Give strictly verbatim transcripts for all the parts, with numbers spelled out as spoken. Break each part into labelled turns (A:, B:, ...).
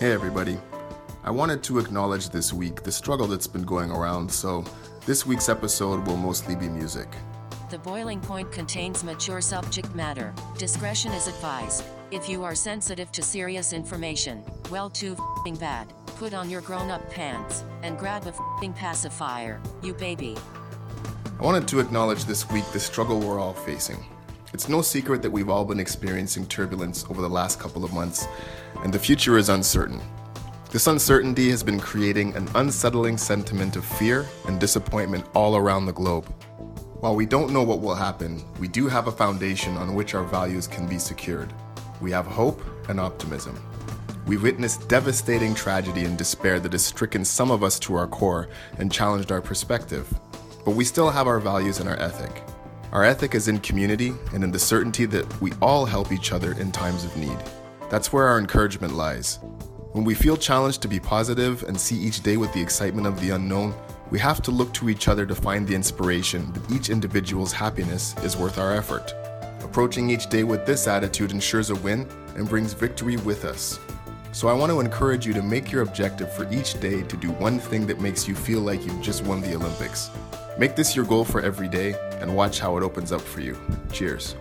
A: Hey everybody. I wanted to acknowledge this week the struggle that's been going around, so this week's episode will mostly be music.
B: The Boiling Point contains mature subject matter. Discretion is advised. If you are sensitive to serious information, well too f***ing bad. Put on your grown-up pants and grab a f***ing pacifier, you baby.
A: I wanted to acknowledge this week the struggle we're all facing. It's no secret that we've all been experiencing turbulence over the last couple of months, and the future is uncertain. This uncertainty has been creating an unsettling sentiment of fear and disappointment all around the globe. While we don't know what will happen, we do have a foundation on which our values can be secured. We have hope and optimism. We've witnessed devastating tragedy and despair that has stricken some of us to our core and challenged our perspective. But we still have our values and our ethic. Our ethic is in community and in the certainty that we all help each other in times of need. That's where our encouragement lies. When we feel challenged to be positive and see each day with the excitement of the unknown, we have to look to each other to find the inspiration that each individual's happiness is worth our effort. Approaching each day with this attitude ensures a win and brings victory with us. So I want to encourage you to make your objective for each day to do one thing that makes you feel like you've just won the Olympics. Make this your goal for every day and watch how it opens up for you. Cheers.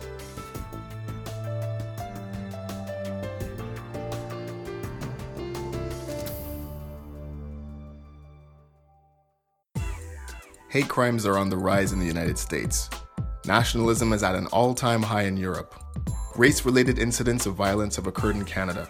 A: Hate crimes are on the rise in the United States. Nationalism is at an all-time high in Europe. Race-related incidents of violence have occurred in Canada.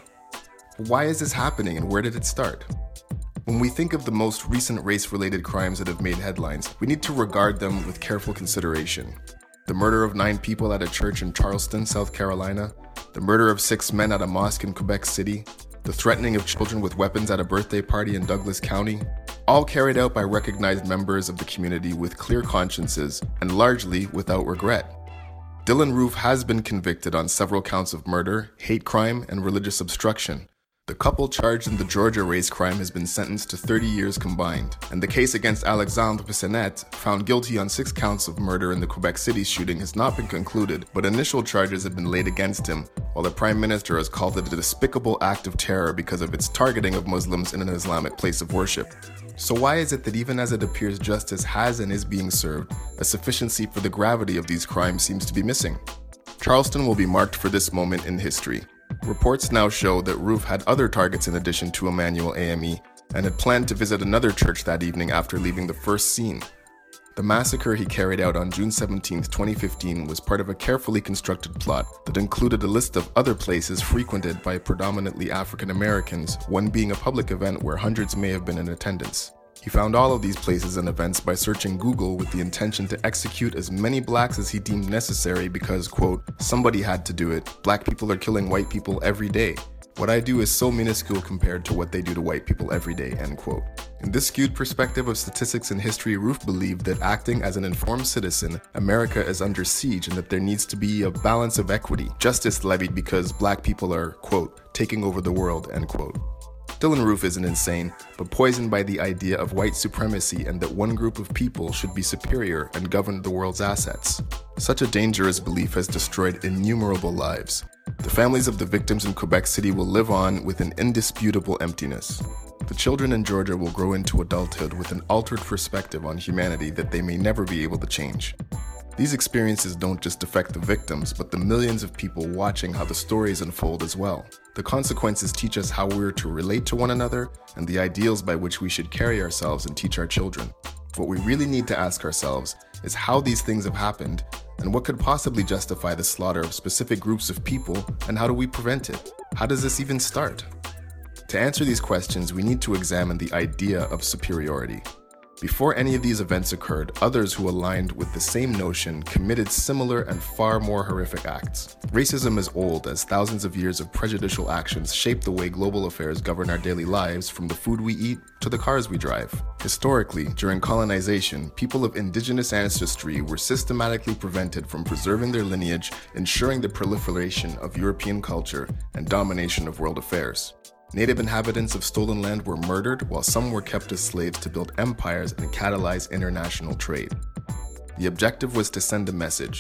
A: Why is this happening and where did it start? When we think of the most recent race-related crimes that have made headlines, we need to regard them with careful consideration. The murder of nine people at a church in Charleston, South Carolina, the murder of six men at a mosque in Quebec City, the threatening of children with weapons at a birthday party in Douglas County, all carried out by recognized members of the community with clear consciences and largely without regret. Dylann Roof has been convicted on several counts of murder, hate crime, and religious obstruction. The couple charged in the Georgia race crime has been sentenced to thirty years combined, and the case against Alexandre Bissonnette, found guilty on six counts of murder in the Quebec City shooting, has not been concluded, but initial charges have been laid against him, while the Prime Minister has called it a despicable act of terror because of its targeting of Muslims in an Islamic place of worship. So why is it that even as it appears justice has and is being served, a sufficiency for the gravity of these crimes seems to be missing? Charleston will be marked for this moment in history. Reports now show that Roof had other targets in addition to Emmanuel A M E and had planned to visit another church that evening after leaving the first scene. The massacre he carried out on June seventeenth, twenty fifteen was part of a carefully constructed plot that included a list of other places frequented by predominantly African Americans, one being a public event where hundreds may have been in attendance. He found all of these places and events by searching Google with the intention to execute as many blacks as he deemed necessary because, quote, somebody had to do it. Black people are killing white people every day. What I do is so minuscule compared to what they do to white people every day, end quote. In this skewed perspective of statistics and history, Roof believed that acting as an informed citizen, America is under siege and that there needs to be a balance of equity, justice levied because black people are, quote, taking over the world, end quote. Dylann Roof isn't insane, but poisoned by the idea of white supremacy and that one group of people should be superior and govern the world's assets. Such a dangerous belief has destroyed innumerable lives. The families of the victims in Quebec City will live on with an indisputable emptiness. The children in Georgia will grow into adulthood with an altered perspective on humanity that they may never be able to change. These experiences don't just affect the victims, but the millions of people watching how the stories unfold as well. The consequences teach us how we're to relate to one another and the ideals by which we should carry ourselves and teach our children. What we really need to ask ourselves is how these things have happened and what could possibly justify the slaughter of specific groups of people, and how do we prevent it? How does this even start? To answer these questions, we need to examine the idea of superiority. Before any of these events occurred, others who aligned with the same notion committed similar and far more horrific acts. Racism is old, as thousands of years of prejudicial actions shape the way global affairs govern our daily lives, from the food we eat to the cars we drive. Historically, during colonization, people of indigenous ancestry were systematically prevented from preserving their lineage, ensuring the proliferation of European culture and domination of world affairs. Native inhabitants of stolen land were murdered, while some were kept as slaves to build empires and catalyze international trade. The objective was to send a message.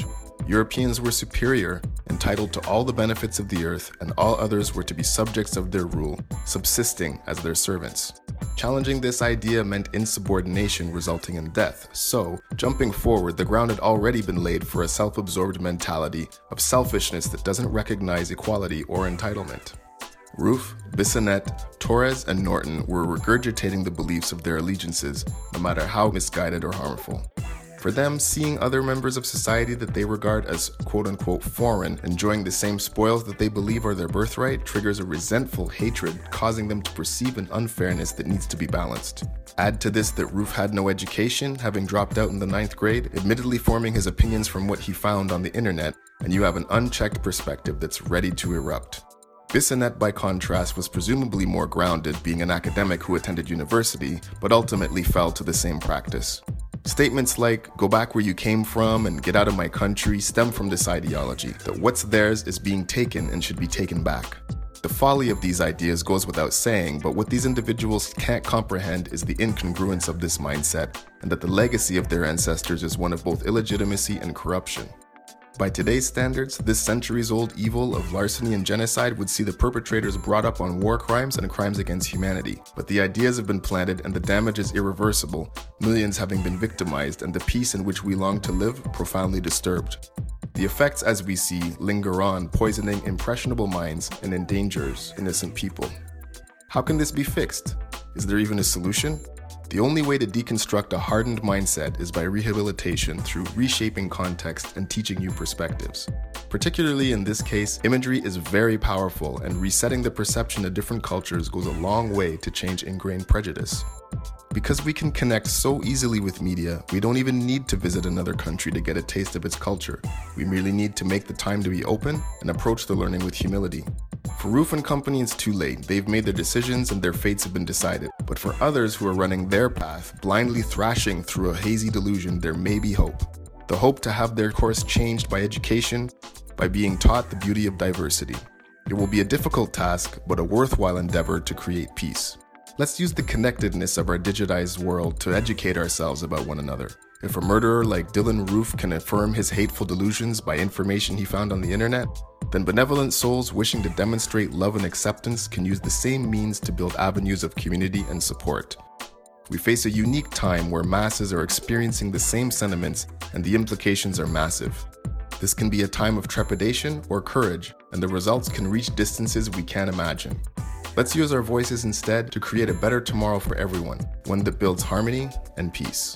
A: Europeans were superior, entitled to all the benefits of the earth, and all others were to be subjects of their rule, subsisting as their servants. Challenging this idea meant insubordination resulting in death, so, jumping forward, the ground had already been laid for a self-absorbed mentality of selfishness that doesn't recognize equality or entitlement. Roof, Bissonnette, Torres, and Norton were regurgitating the beliefs of their allegiances, no matter how misguided or harmful. For them, seeing other members of society that they regard as quote-unquote foreign enjoying the same spoils that they believe are their birthright triggers a resentful hatred, causing them to perceive an unfairness that needs to be balanced. Add to this that Roof had no education, having dropped out in the ninth grade, admittedly forming his opinions from what he found on the internet, and you have an unchecked perspective that's ready to erupt. Bissonnette, by contrast, was presumably more grounded, being an academic who attended university, but ultimately fell to the same practice. Statements like, go back where you came from and get out of my country stem from this ideology, that what's theirs is being taken and should be taken back. The folly of these ideas goes without saying, but what these individuals can't comprehend is the incongruence of this mindset, and that the legacy of their ancestors is one of both illegitimacy and corruption. By today's standards, this centuries-old evil of larceny and genocide would see the perpetrators brought up on war crimes and crimes against humanity. But the ideas have been planted and the damage is irreversible, millions having been victimized and the peace in which we long to live profoundly disturbed. The effects, as we see, linger on, poisoning impressionable minds and endangers innocent people. How can this be fixed? Is there even a solution? The only way to deconstruct a hardened mindset is by rehabilitation through reshaping context and teaching new perspectives. Particularly in this case, imagery is very powerful, and resetting the perception of different cultures goes a long way to change ingrained prejudice. Because we can connect so easily with media, we don't even need to visit another country to get a taste of its culture. We merely need to make the time to be open and approach the learning with humility. For Roof and Company, it's too late. They've made their decisions and their fates have been decided. But for others who are running their path, blindly thrashing through a hazy delusion, there may be hope. The hope to have their course changed by education, by being taught the beauty of diversity. It will be a difficult task, but a worthwhile endeavor to create peace. Let's use the connectedness of our digitized world to educate ourselves about one another. If a murderer like Dylann Roof can affirm his hateful delusions by information he found on the internet, then benevolent souls wishing to demonstrate love and acceptance can use the same means to build avenues of community and support. We face a unique time where masses are experiencing the same sentiments and the implications are massive. This can be a time of trepidation or courage, and the results can reach distances we can't imagine. Let's use our voices instead to create a better tomorrow for everyone, one that builds harmony and peace.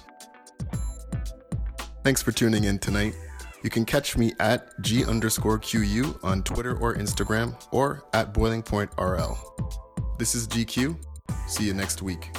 A: Thanks for tuning in tonight. You can catch me at G underscore QU on Twitter or Instagram, or at Boiling Point R L. This is G Q. See you next week.